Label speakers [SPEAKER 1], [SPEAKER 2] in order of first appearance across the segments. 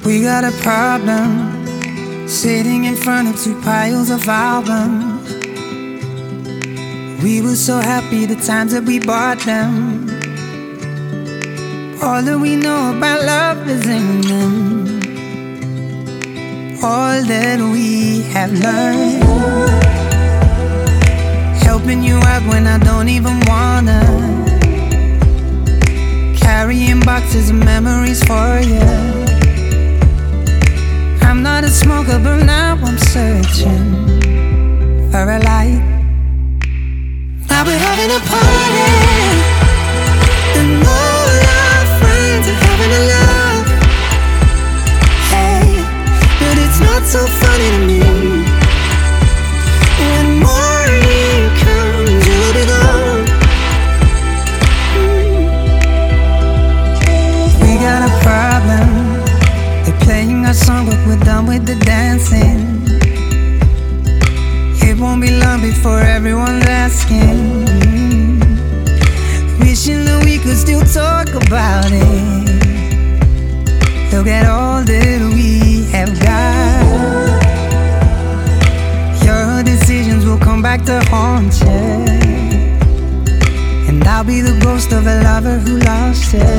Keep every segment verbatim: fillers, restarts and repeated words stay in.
[SPEAKER 1] We got a problem, sitting in front of two piles of albums. We were so happy the times that we bought them. All that we know about love is in them. All that we have learned, helping you out when I don't even wanna, carrying boxes of memories for you. I'm not a smoker, but now I'm searching for a light. Now we're having a party, and all our friends are having a laugh. Hey, but it's not so funny to me. When morning comes, you'll be gone. mm. We got a problem, they're playing our song but we're done with the dancing. It won't be long before everyone's asking, wishing that we could still talk about it. Look at all that we have got. Your decisions will come back to haunt you, and I'll be the ghost of a lover who lost you.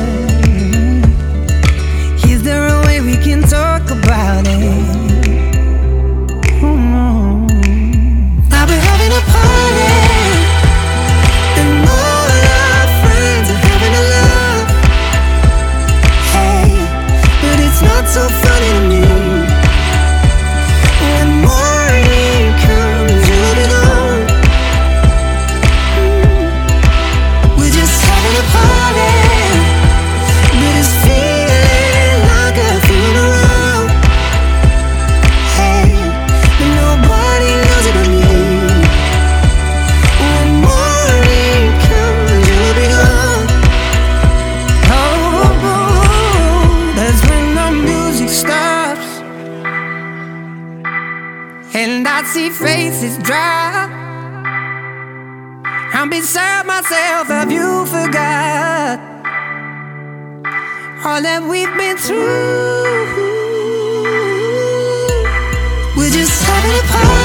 [SPEAKER 1] Is there a way we can talk about it? Oh no. Now we're having a party, and all our friends are having a laugh. Hey, but it's not so funny to me. When morning comes, you'll be gone. mm. We're just having a party, but it's feeling like a funeral. Hey, but nobody knows it but me. When morning comes, you'll be gone. Oh, that's when the music stops, and I see faces drop. I'm beside myself, have you forgot all that we've been through? We're just having a party.